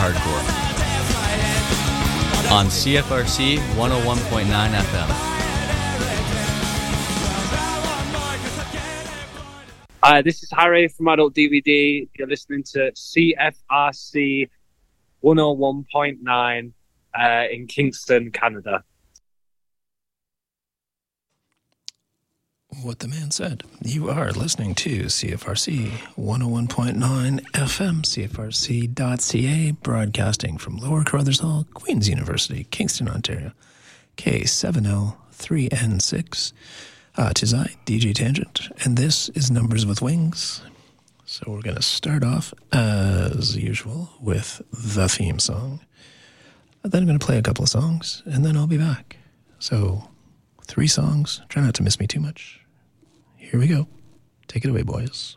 hardcore on CFRC 101.9 FM. Hi, this is Harry from Adult DVD. You're listening to CFRC 101.9 in Kingston, Canada. What the man said. You are listening to CFRC 101.9 FM, CFRC.ca, broadcasting from Lower Carruthers Hall, Queen's University, Kingston, Ontario. K7L3N6. Tis I, DJ Tangent, and this is Numbers with Wings. So we're going to start off, as usual, with the theme song. Then I'm going to play a couple of songs, and then I'll be back. So, 3 songs. Try not to miss me too much. Here we go. Take it away, boys.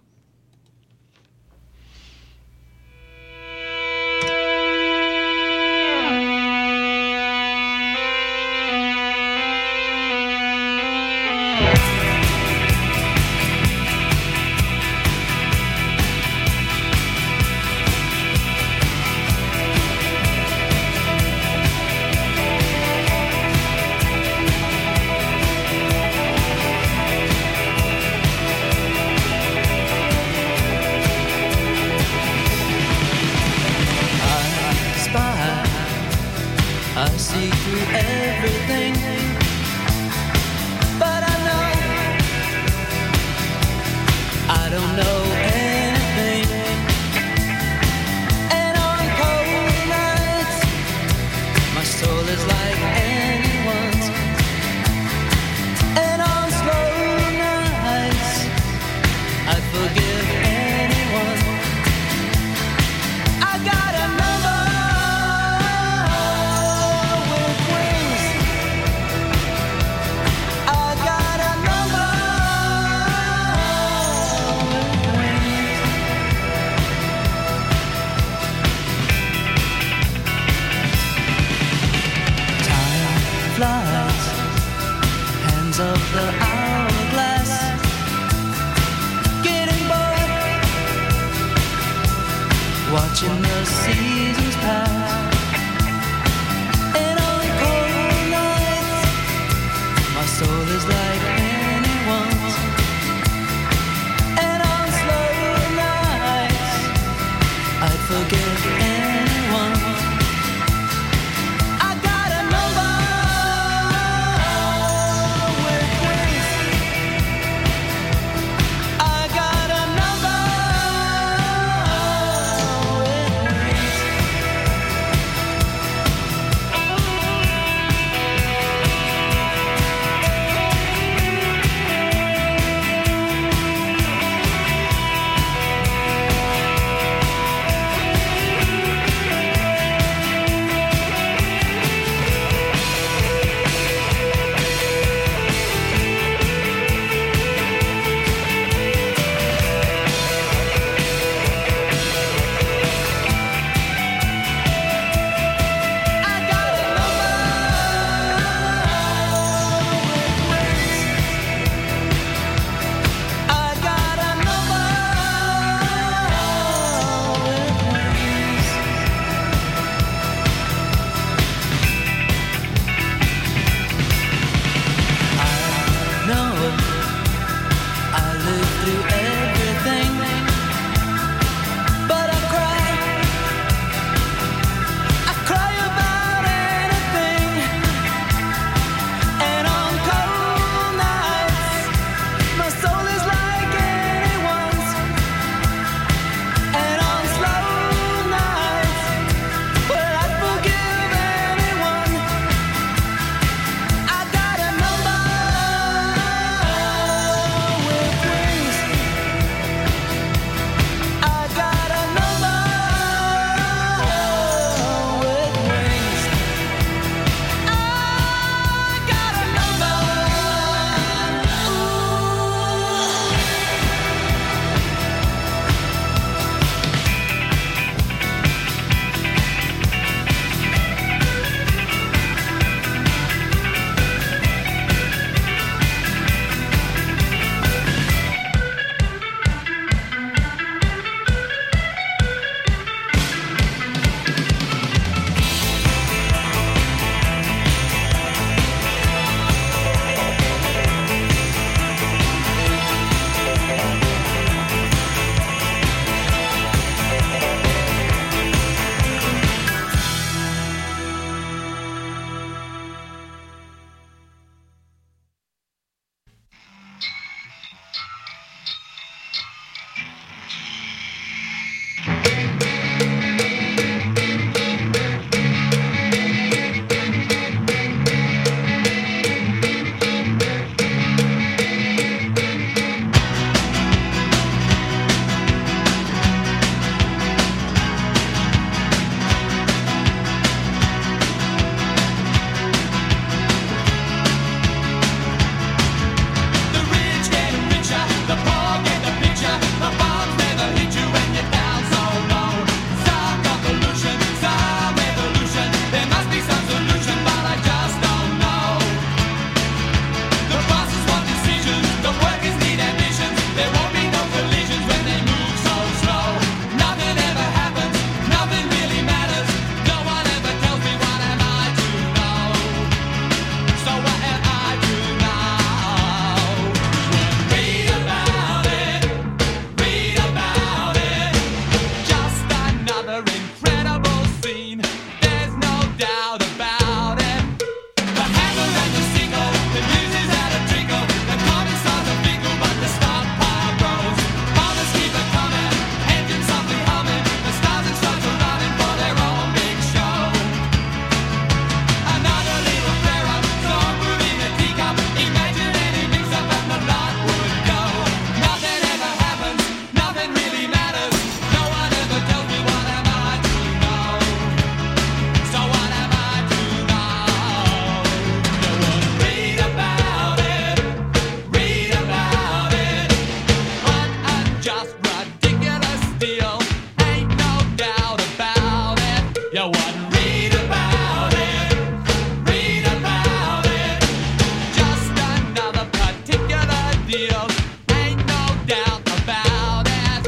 You wouldn't read about it, read about it. Just another particular deal, ain't no doubt about it.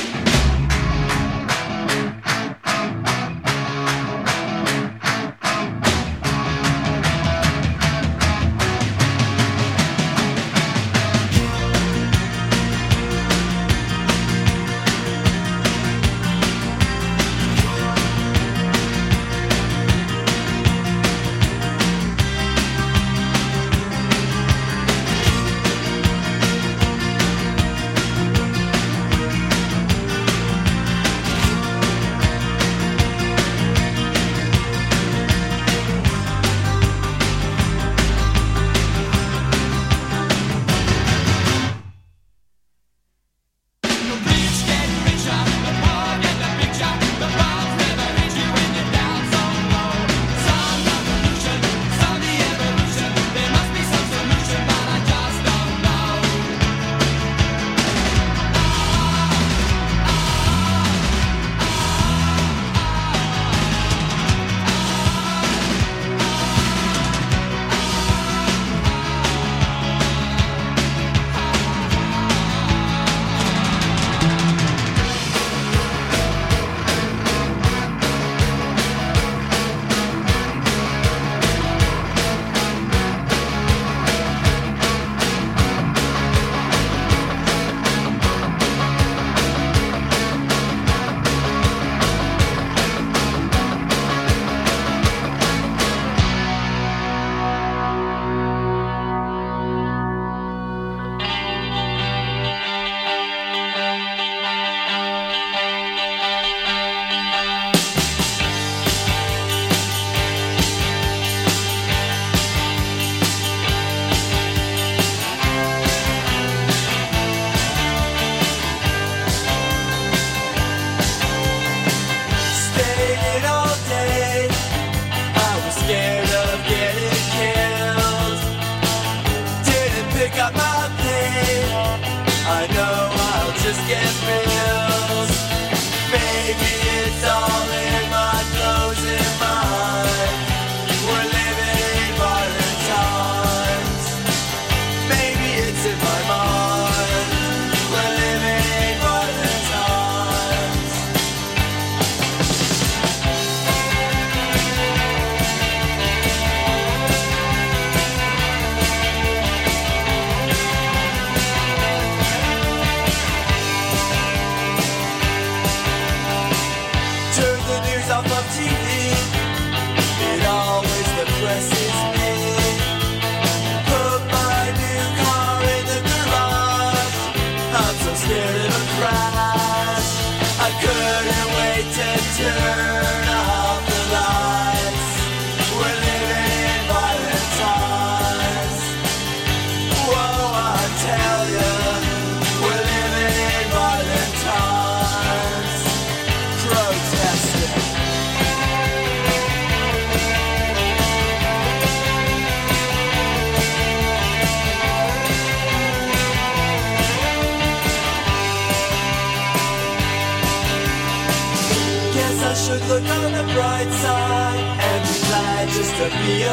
Look on the bright side and be glad just to be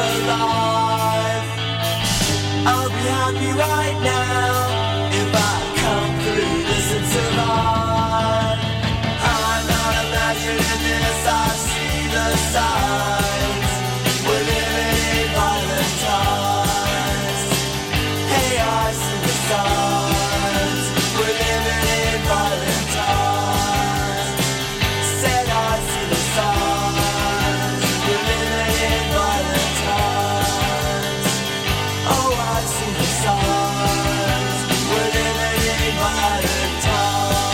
alive. I'll be happy right now if I come through this and survive. I'm not imagining this, I see the signs. We're living in violent times. Hey, I see the signs. We're living in violent times. Said I see the signs. We're living in violent times. Oh, I see the signs. We're living in violent times.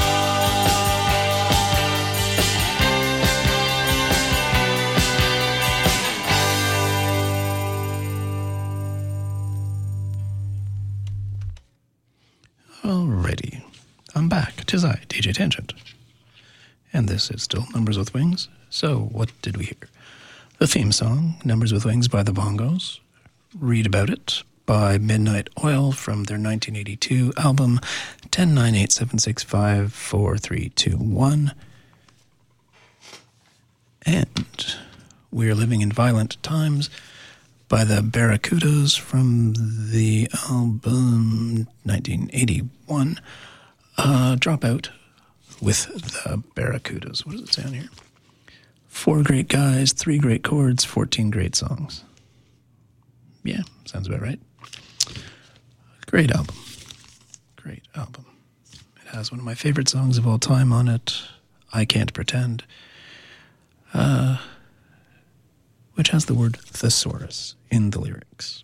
Alrighty. I'm back. 'Tis I, DJ Tangent. And this is still Numbers with Wings. So, what did we hear? The theme song, Numbers with Wings by the Bongos. Read About It by Midnight Oil from their 1982 album 10-9-8-7-6-5-4-3-2-1. And We're Living in Violent Times by the Barracudas from the album 1981. Dropout with the Barracudas. What does it say on here? 4 great guys, 3 great chords, 14 great songs. Yeah, sounds about right. Great album. Great album. It has one of my favorite songs of all time on it, I Can't Pretend, which has the word thesaurus in the lyrics.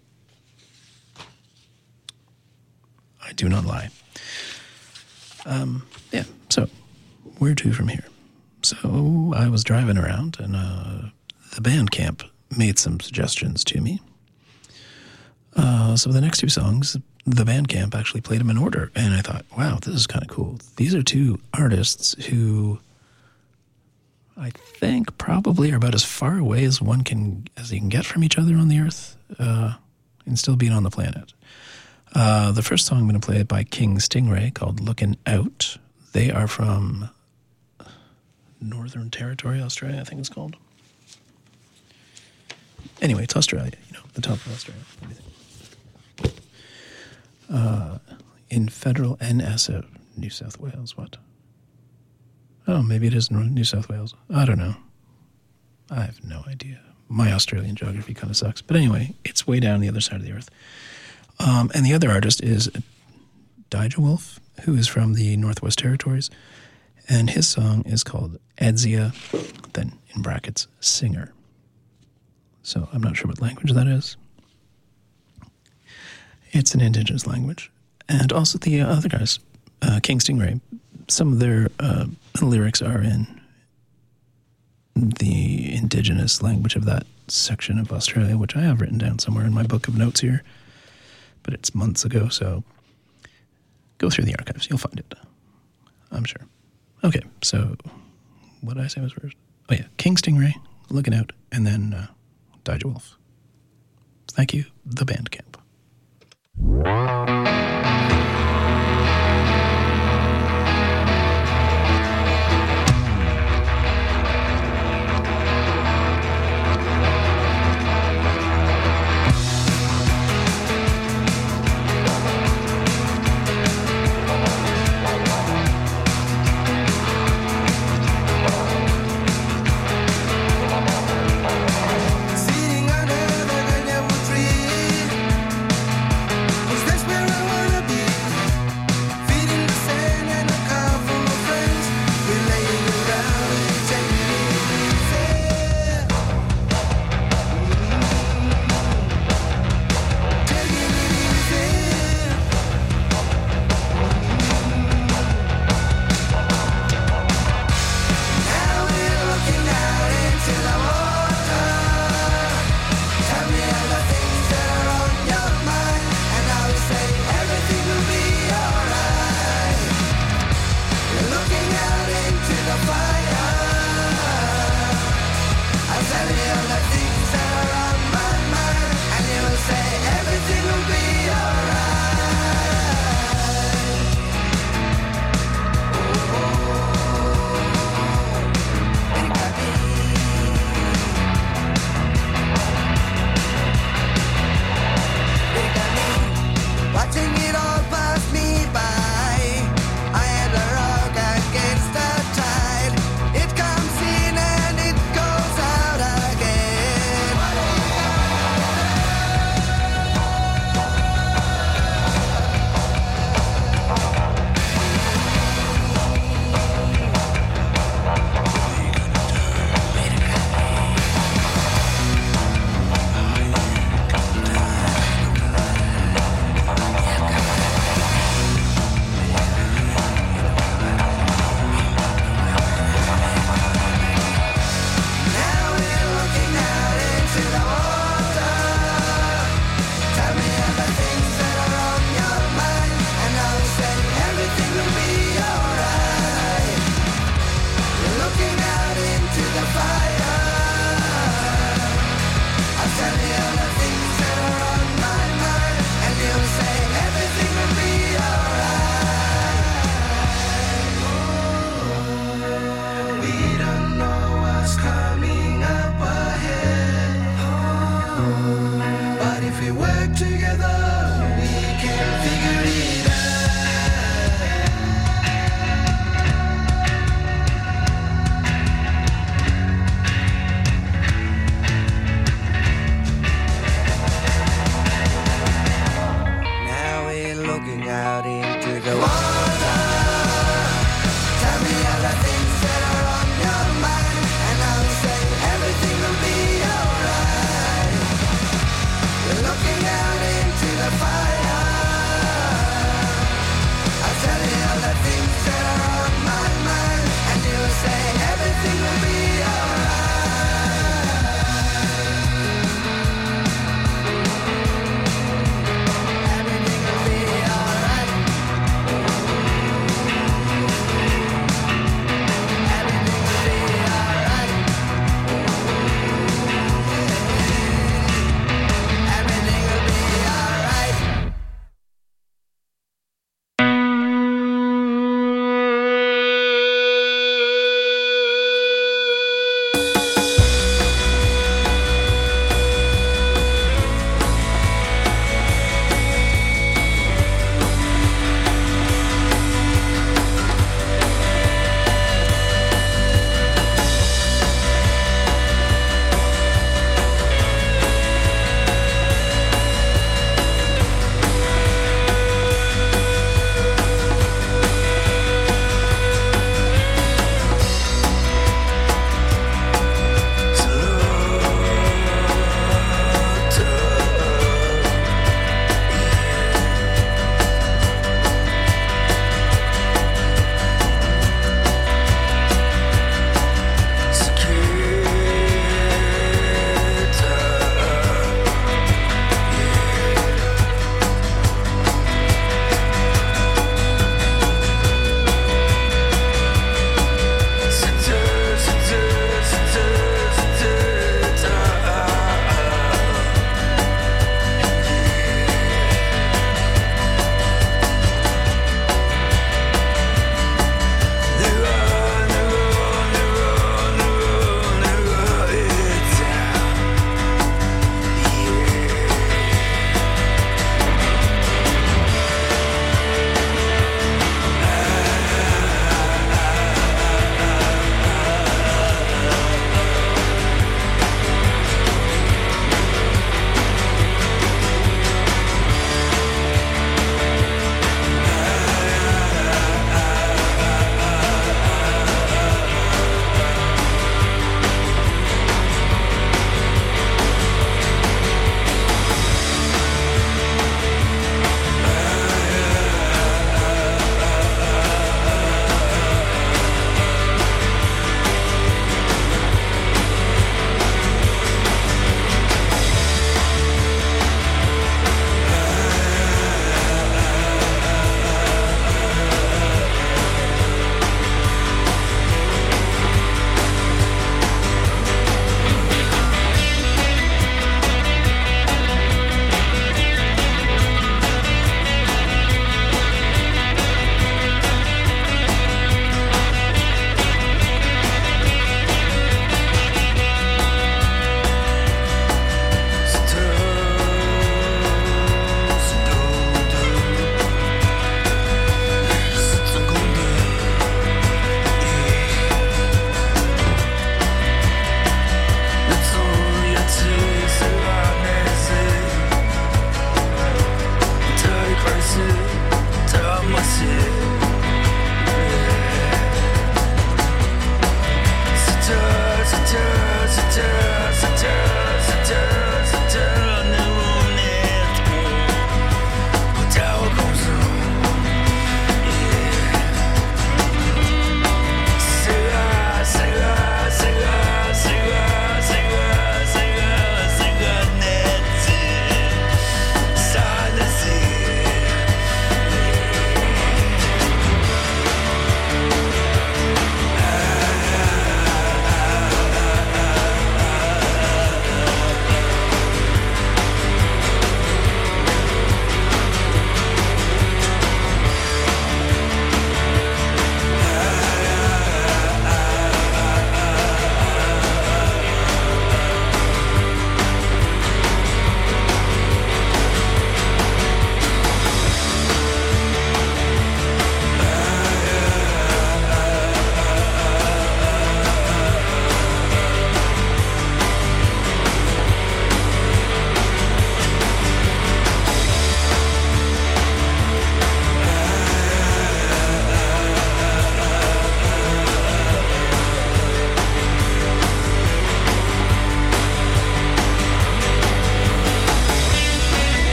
I do not lie. Yeah, so where to from here? So I was driving around and the Bandcamp made some suggestions to me. So the next 2 songs, the Bandcamp actually played them in order, and I thought, wow, this is kind of cool. These are 2 artists who I think probably are about as far away as you can get from each other on the earth, and still being on the planet. The first song I'm going to play by King Stingray called Looking Out. They are from Northern Territory, Australia, I think it's called. Anyway, it's Australia, the top of Australia. What do you think? In federal NSF, New South Wales, what? Oh, maybe it is New South Wales. I don't know. I have no idea. My Australian geography kind of sucks. But anyway, it's way down the other side of the earth. And the other artist is Dijah Wolf, who is from the Northwest Territories. And his song is called Edzia, then in brackets, Singer. So I'm not sure what language that is. It's an indigenous language. And also the other guys, King Stingray, some of their lyrics are in the indigenous language of that section of Australia, which I have written down somewhere in my book of notes here. But it's months ago, so go through the archives. You'll find it, I'm sure. Okay, so what did I say was first? Oh yeah, King Stingray, Looking Out, and then Dijah Wolf. Thank you, the Bandcamp. Sitting under the Ganyamwa tree, 'cause that's where I wanna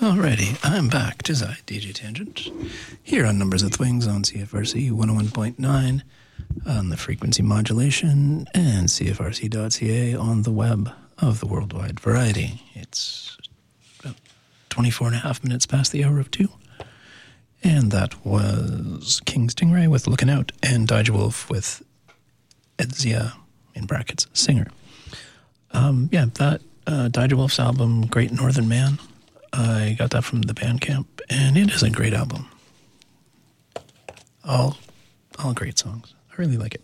Alrighty, I'm back. 'Tis I, DJ Tangent, here on Numbers with Wings on CFRC 101.9 on the frequency modulation and CFRC.ca on the web of the worldwide variety. It's about 24 and a half minutes past the hour of 2. And that was King Stingray with Looking Out and Dijah Wolf with Edzia, in brackets, singer. That Dijah Wolf's album, Great Northern Man, I got that from the Bandcamp, and it is a great album. All great songs. I really like it.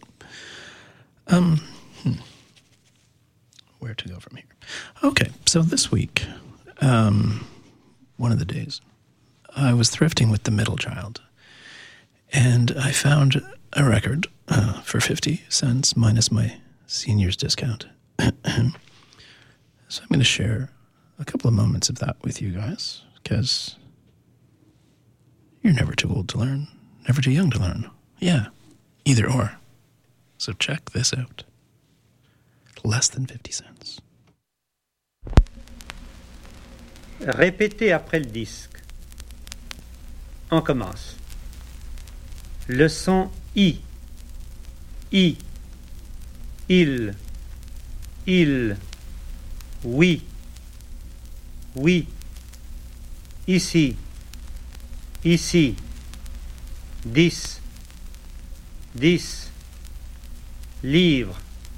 Where to go from here? Okay, so this week, one of the days, I was thrifting with the middle child, and I found a record for 50 cents minus my senior's discount. So I'm going to share a couple of moments of that with you guys, because you're never too old to learn, never too young to learn. Yeah, either or. So check this out. Less than 50 cents. Répétez après le disque. On commence. Le son I. I. Il. Oui. Oui. Ici. 10. Livre.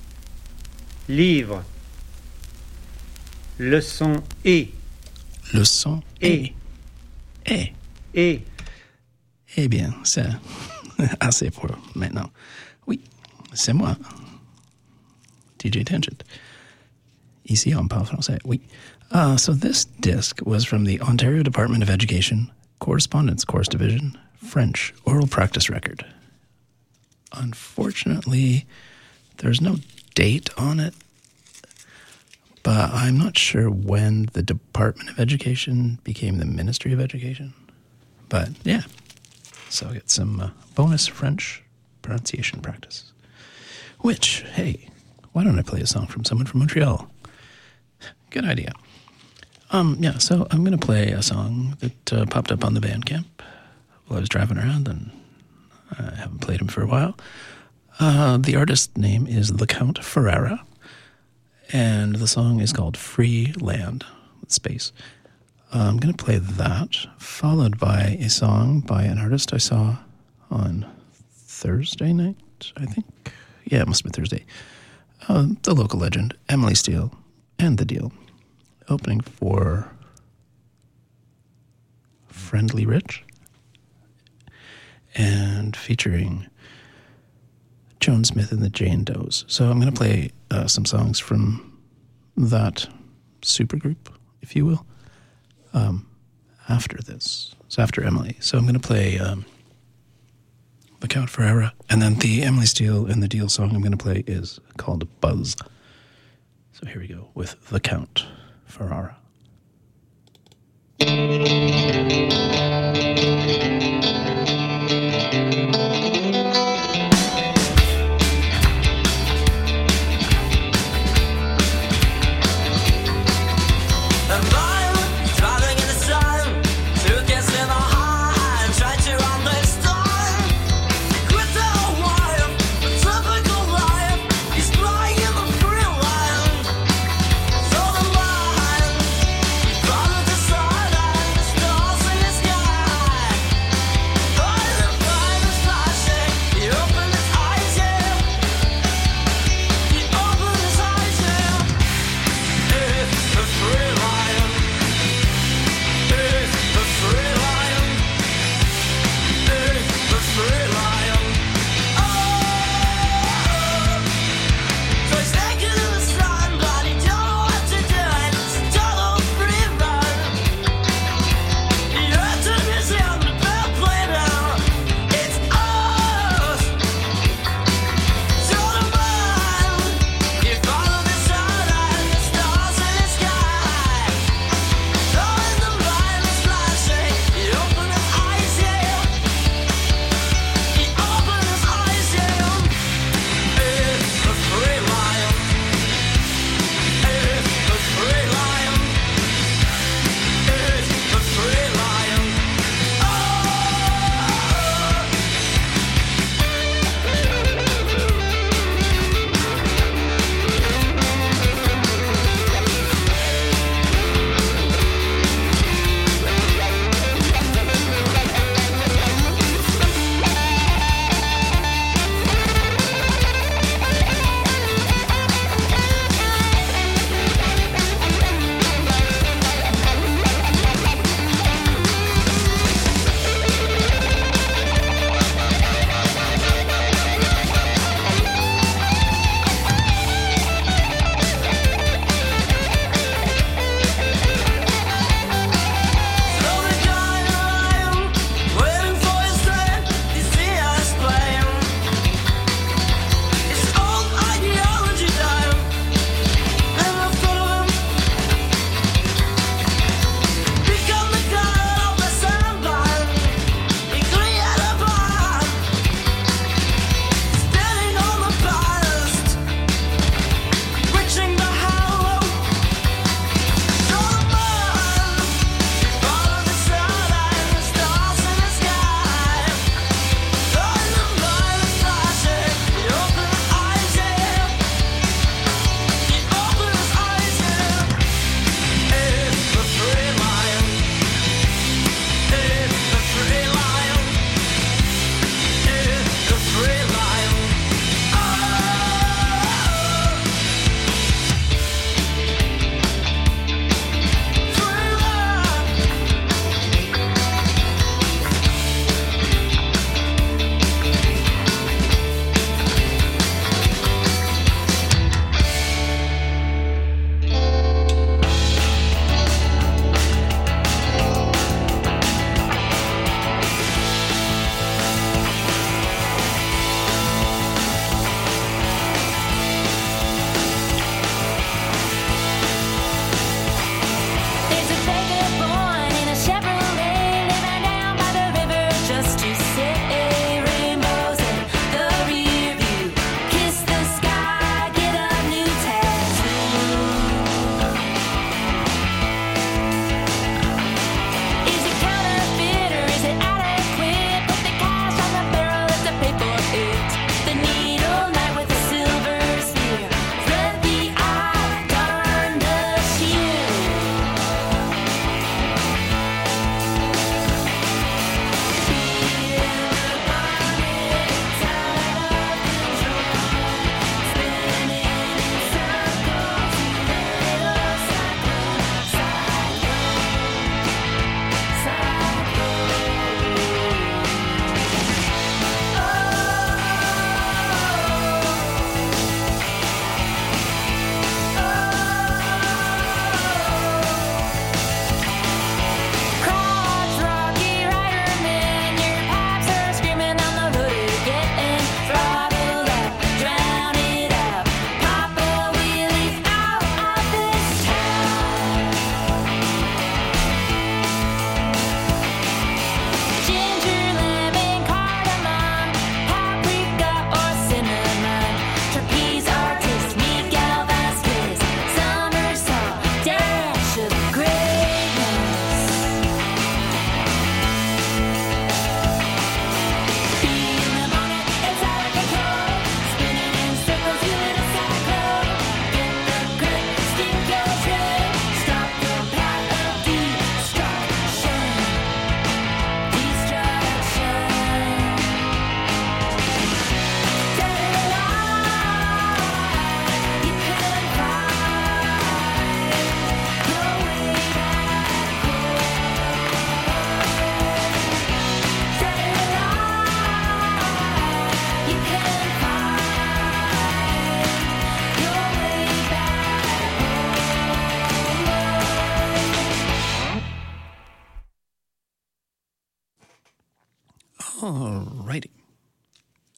Le son E. Le son E. E. E. Eh bien, c'est assez pour maintenant. Oui, c'est moi, DJ Tangent. Ici, on parle français. Oui. So this disc was from the Ontario Department of Education, Correspondence Course Division, French Oral Practice Record. Unfortunately, there's no date on it, but I'm not sure when the Department of Education became the Ministry of Education. But yeah, so I get some bonus French pronunciation practice. Which, hey, why don't I play a song from someone from Montreal? Good idea. So I'm going to play a song that popped up on the Bandcamp while I was driving around, and I haven't played him for a while. The artist's name is Le Count Ferrara, and the song is called Free Land, with space. I'm going to play that, followed by a song by an artist I saw on Thursday night, I think. Yeah, it must have been Thursday. The local legend, Emily Steele, and The Deal, opening for Friendly Rich, and featuring Joan Smith and the Jane Does. So I'm going to play some songs from that supergroup, if you will, after this. So after Emily. So I'm going to play The Count Ferrara, and then the Emily Steele and the Deal song I'm going to play is called Buzz. So here we go with The Count Ferrara. Follow the silence, stars in the sky.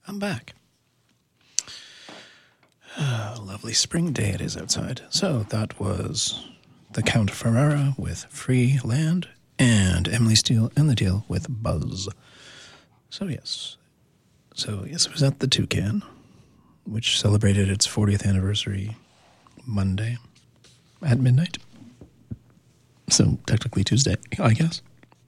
I'm back. A lovely spring day it is outside. So that was the Count Ferrara with Free Land and Emily Steele and the Deal with Buzz. So yes, it was at the Toucan, which celebrated its 40th anniversary Monday at midnight. So technically Tuesday, I guess.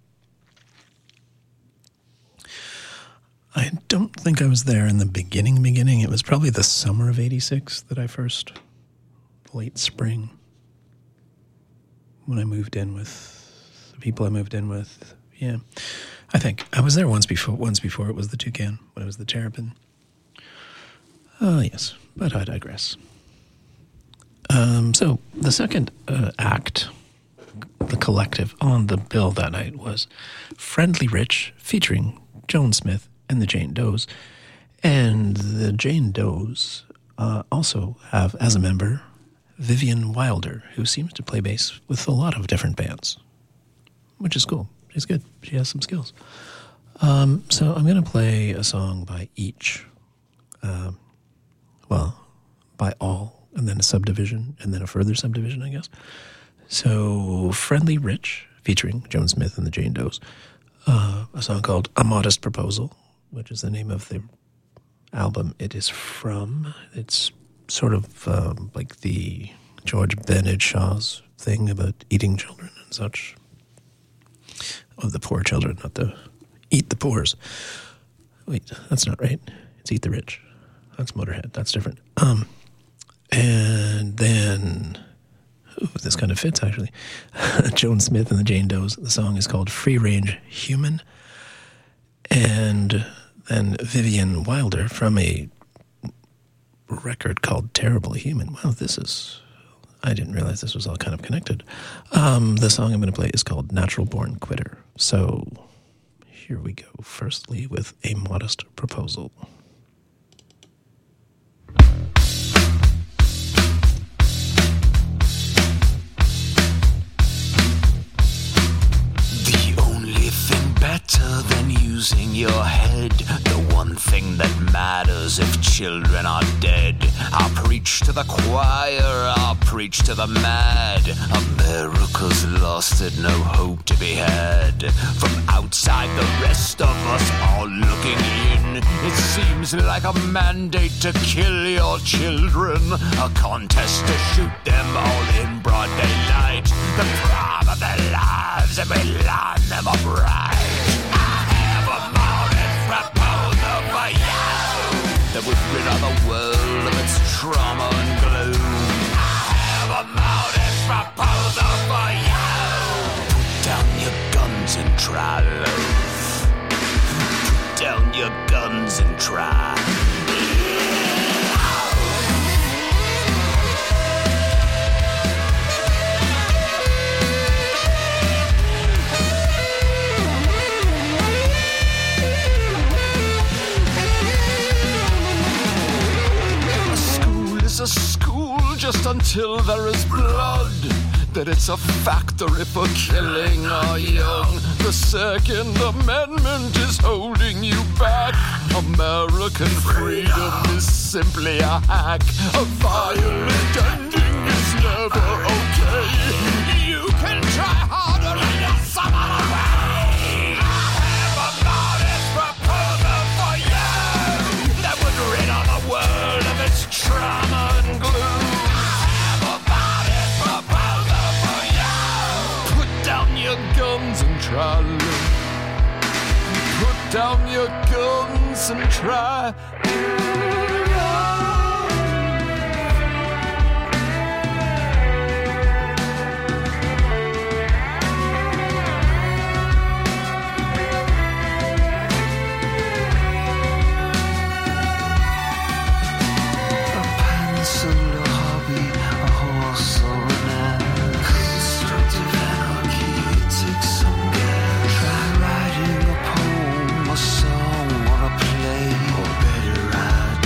I don't think I was there in the beginning. It was probably the summer of '86 that I first, late spring, when I moved in with the people I moved in with. Yeah, I think I was there once before it was the Toucan, when it was the Terrapin. Yes, but I digress. So the second act, the collective on the bill that night was Friendly Rich featuring Joan Smith and the Jane Does. And the Jane Does also have as a member Vivian Wilder, who seems to play bass with a lot of different bands, which is cool. She's good. She has some skills. So I'm going to play a song by each. By all, and then a subdivision, and then a further subdivision, I guess. So Friendly Rich, featuring Joan Smith and the Jane Does. A song called A Modest Proposal, which is the name of the album it is from. It's sort of like the George Bernard Shaw's thing about eating children and such. Of the poor children, not the eat the poors. Wait, that's not right. It's Eat the Rich. That's Motorhead. That's different. And then, this kind of fits actually. Joan Smith and the Jane Does. The song is called Free Range Human. And then Vivian Wilder from a record called Terrible Human. Wow, I didn't realize this was all kind of connected. The song I'm going to play is called Natural Born Quitter. So here we go. Firstly with A Modest Proposal. Better than using your head, the one thing that matters if children are dead. I'll preach to the choir, I'll preach to the mad. America's lost and no hope to be had. From outside, the rest of us all looking in. It seems like a mandate to kill your children, a contest to shoot them all in broad daylight. The prime of their lives, and we line them up right. That would rid our world of its trauma and gloom. I have a modest proposal for you. Put down your guns and try love. Put down your guns and try. A school just until there is blood, that it's a factory for killing our young. The Second Amendment is holding you back. American freedom is simply a hack. A violent ending is never okay. You can try harder in some other way. I have a modest proposal for you that would rid our world of its trauma. Guns and try. Put down your guns and try. A pencil, a hobby, a horse or an ass. Constructive anarchy, it takes some gas. Try writing a poem, a song, or a play, or better, I'd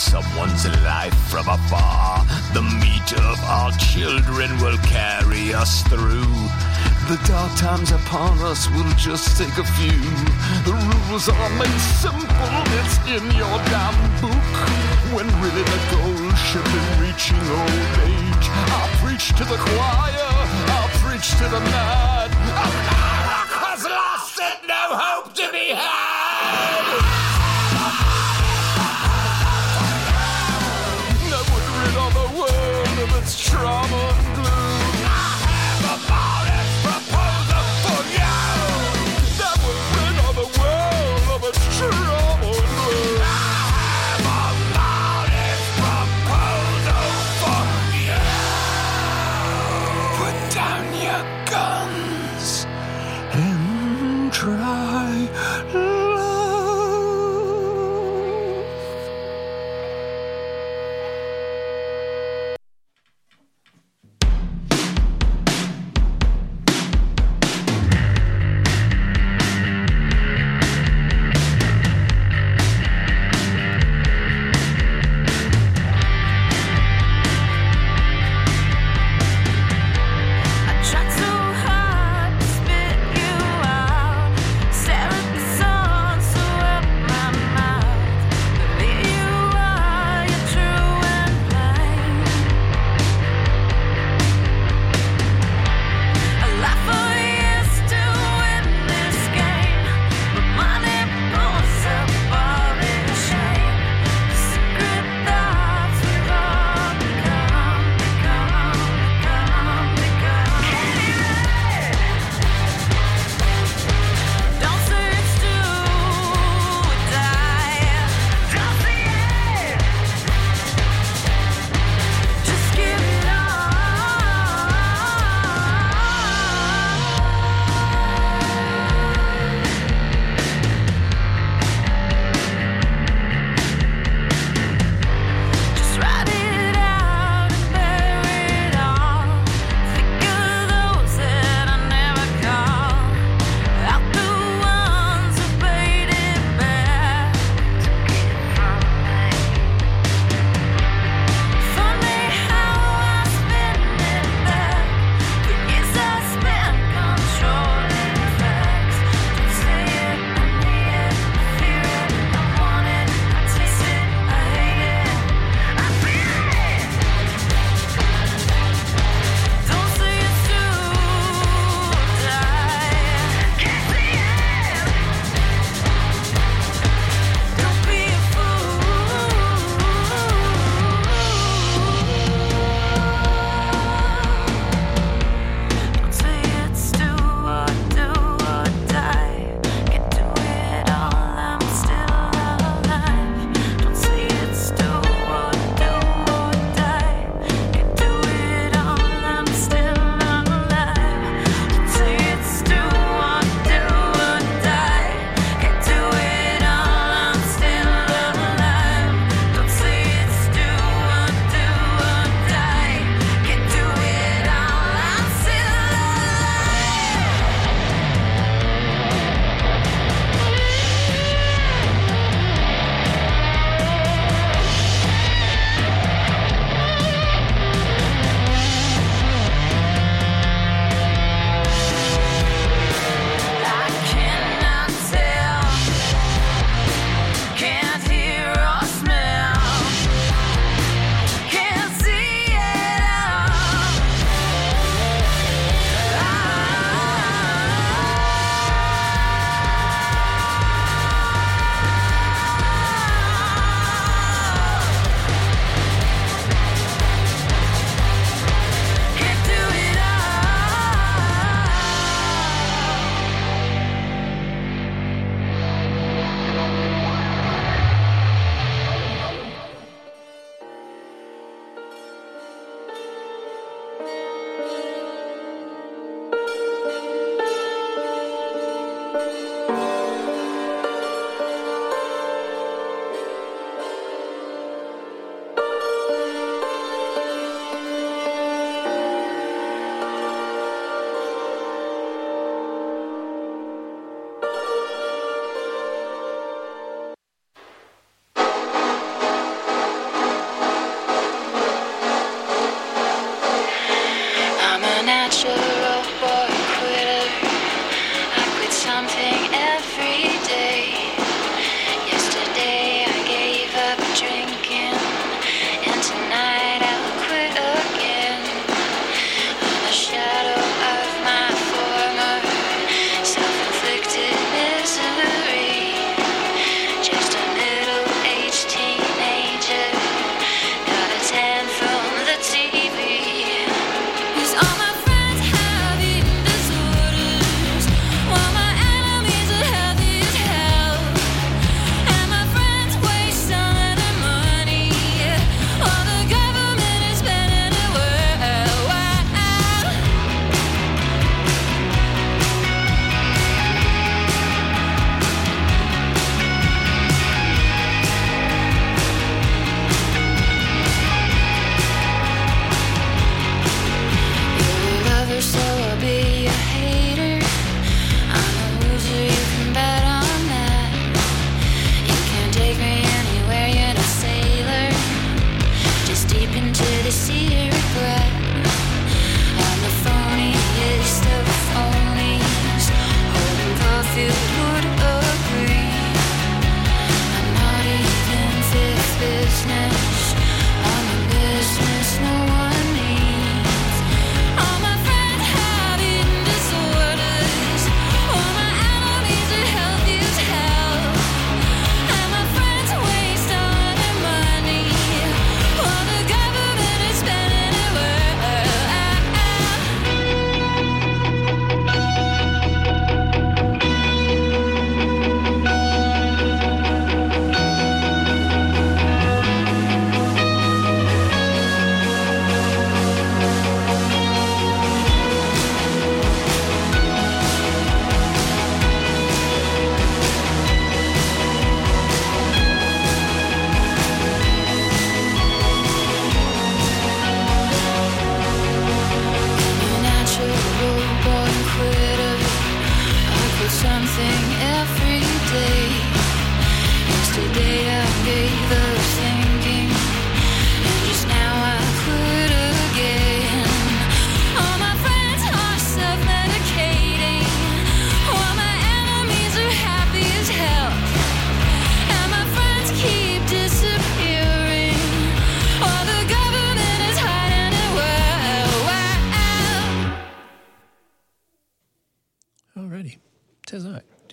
someone's life from afar. The meat of our children will carry us through. The dark times upon us will just take a few. The rules are made simple, it's in your damn book. When really the goal should be reaching old age. I'll preach to the choir, I'll preach to the mad. America has lost it, no hope to be had. That would rid all the world of its trauma and gloom. I have a modest proposal for you. That would rid all the world of its trauma and gloom. I have a modest proposal for you. Put down your guns and try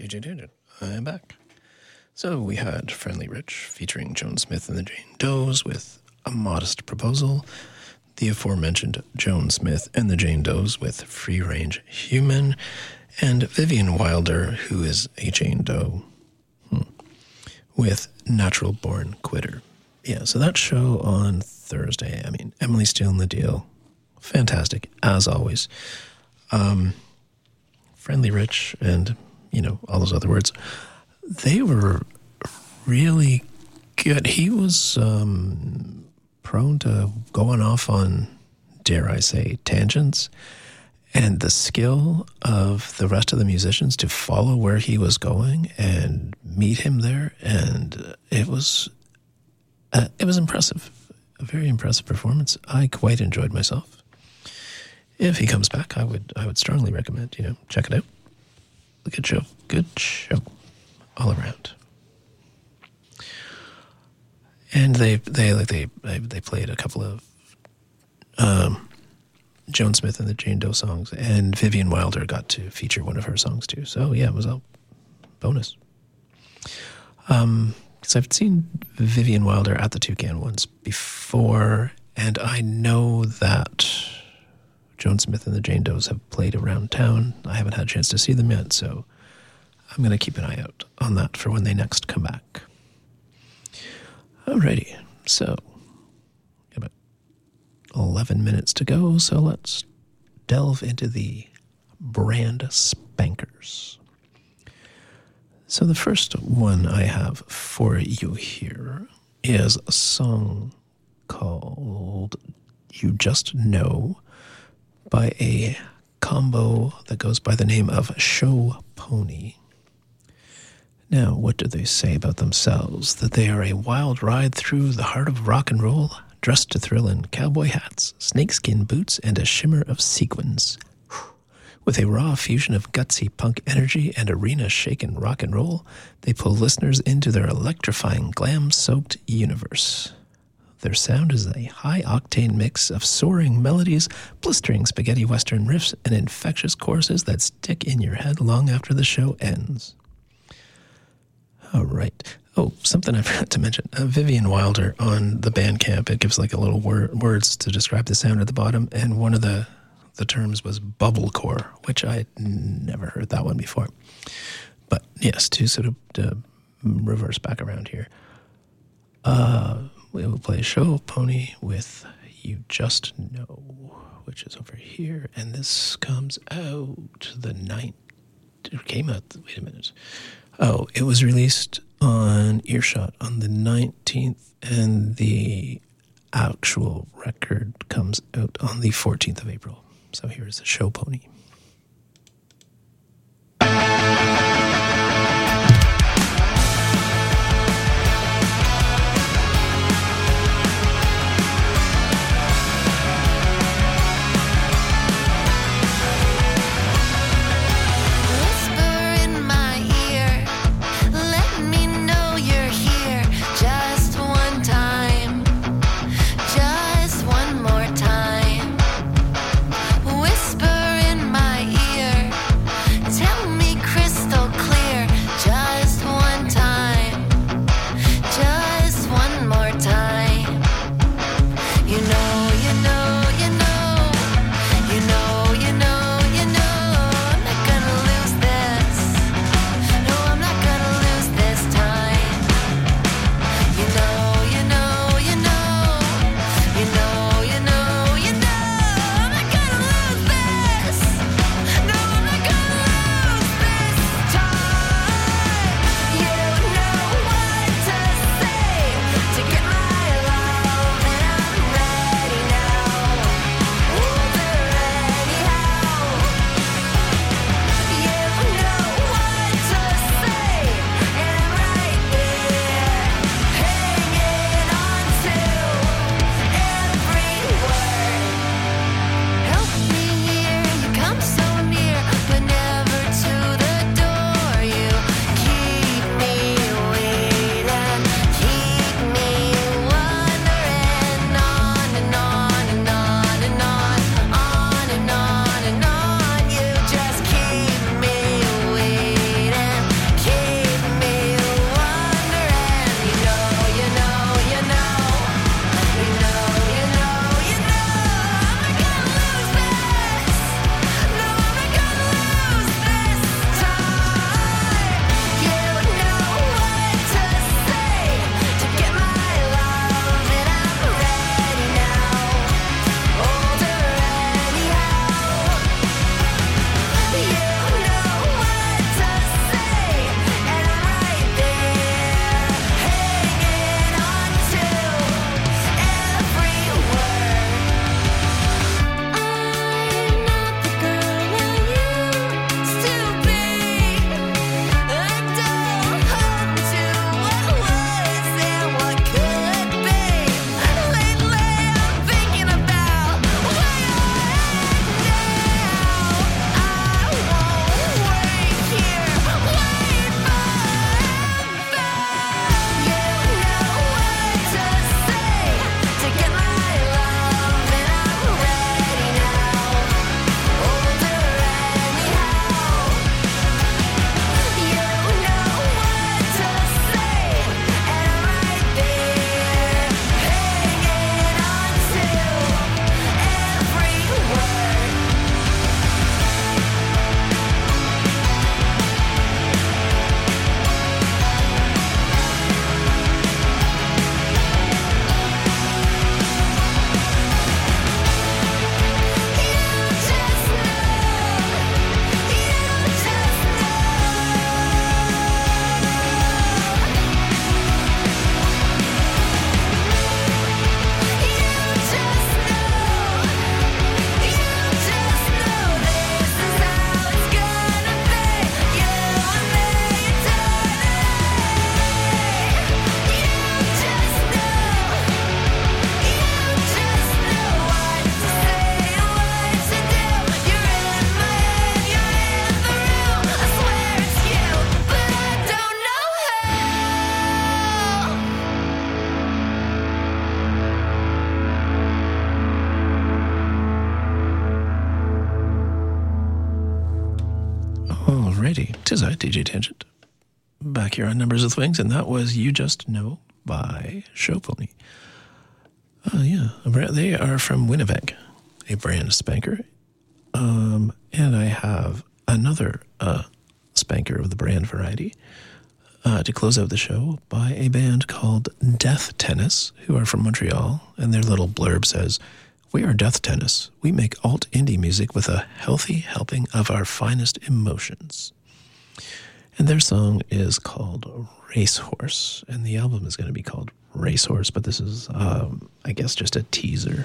DJ Tangent. I am back. So we had Friendly Rich featuring Joan Smith and the Jane Does with A Modest Proposal. The aforementioned Joan Smith and the Jane Does with Free Range Human. And Vivian Wilder, who is a Jane Doe, with Natural Born Quitter. Yeah, so that show on Thursday, I mean, Emily Steele and the Deal, fantastic, as always. Friendly Rich and, you know, all those other words, they were really good. He was prone to going off on, dare I say, tangents, and the skill of the rest of the musicians to follow where he was going and meet him there, and it was impressive, a very impressive performance. I quite enjoyed myself. If he comes back, I would strongly recommend, you know, check it out. A good show, all around. And they played a couple of Joan Smith and the Jane Doe songs, and Vivian Wilder got to feature one of her songs too. So yeah, it was a bonus. Because I've seen Vivian Wilder at the Toucan once before, and I know that Joan Smith and the Jane Does have played around town. I haven't had a chance to see them yet, so I'm going to keep an eye out on that for when they next come back. Alrighty, so about 11 minutes to go, so let's delve into the brand spankers. So the first one I have for you here is a song called You Just Know by a combo that goes by the name of Show Pony. Now, what do they say about themselves? That they are a wild ride through the heart of rock and roll, dressed to thrill in cowboy hats, snakeskin boots, and a shimmer of sequins. With a raw fusion of gutsy punk energy and arena-shaken rock and roll, they pull listeners into their electrifying glam-soaked universe. Their sound is a high-octane mix of soaring melodies, blistering spaghetti western riffs, and infectious choruses that stick in your head long after the show ends. All right. Oh, something I forgot to mention. Vivian Wilder on the Bandcamp, it gives like a little words to describe the sound at the bottom, and one of the terms was bubblecore, which I had never heard that one before. But yes, to sort of reverse back around here. We will play Show Pony with You Just Know, which is over here, and this comes out it came out, wait a minute. Oh, it was released on Earshot on the 19th, and the actual record comes out on the 14th of April. So here's a Show Pony. Whisper in my 'Tis I, DJ Tangent. Back here on Numbers with Wings, and that was You Just Know by Show Pony. They are from Winnipeg, a brand spanker. And I have another spanker of the brand variety to close out the show by a band called Death Tennis, who are from Montreal, and their little blurb says, "We are Death Tennis. We make alt-indie music with a healthy helping of our finest emotions." And their song is called Racehorse, and the album is going to be called Racehorse, but this is, I guess, just a teaser.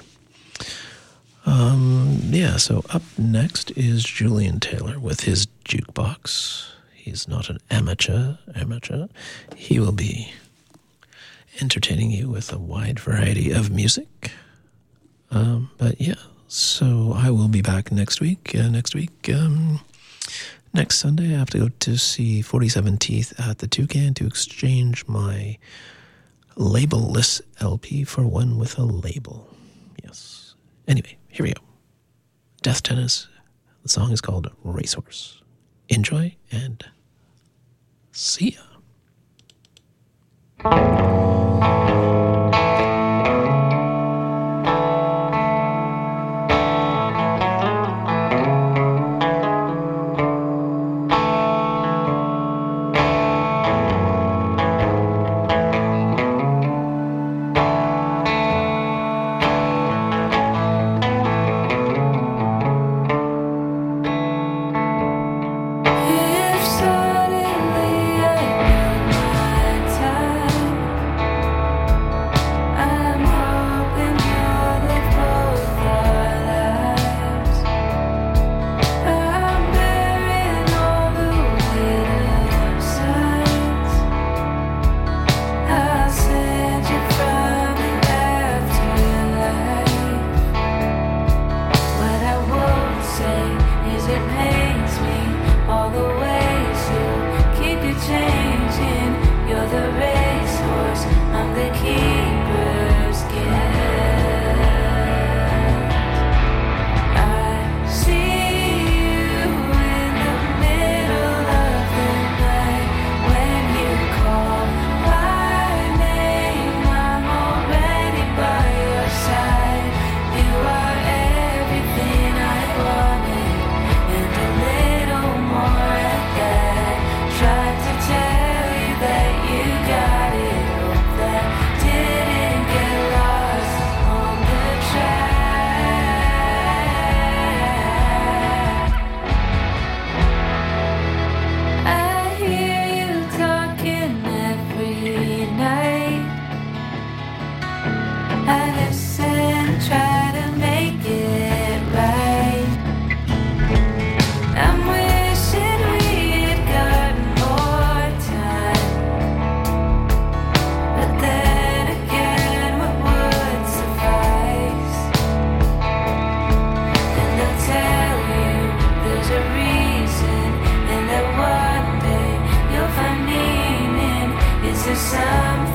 So up next is Julian Taylor with his jukebox. He's not an amateur. He will be entertaining you with a wide variety of music. So I will be back next week. Next Sunday, I have to go to see 47 Teeth at the Toucan to exchange my label-less LP for one with a label. Yes. Anyway, here we go. Death Tennis. The song is called Racehorse. Enjoy and see ya. If suddenly I some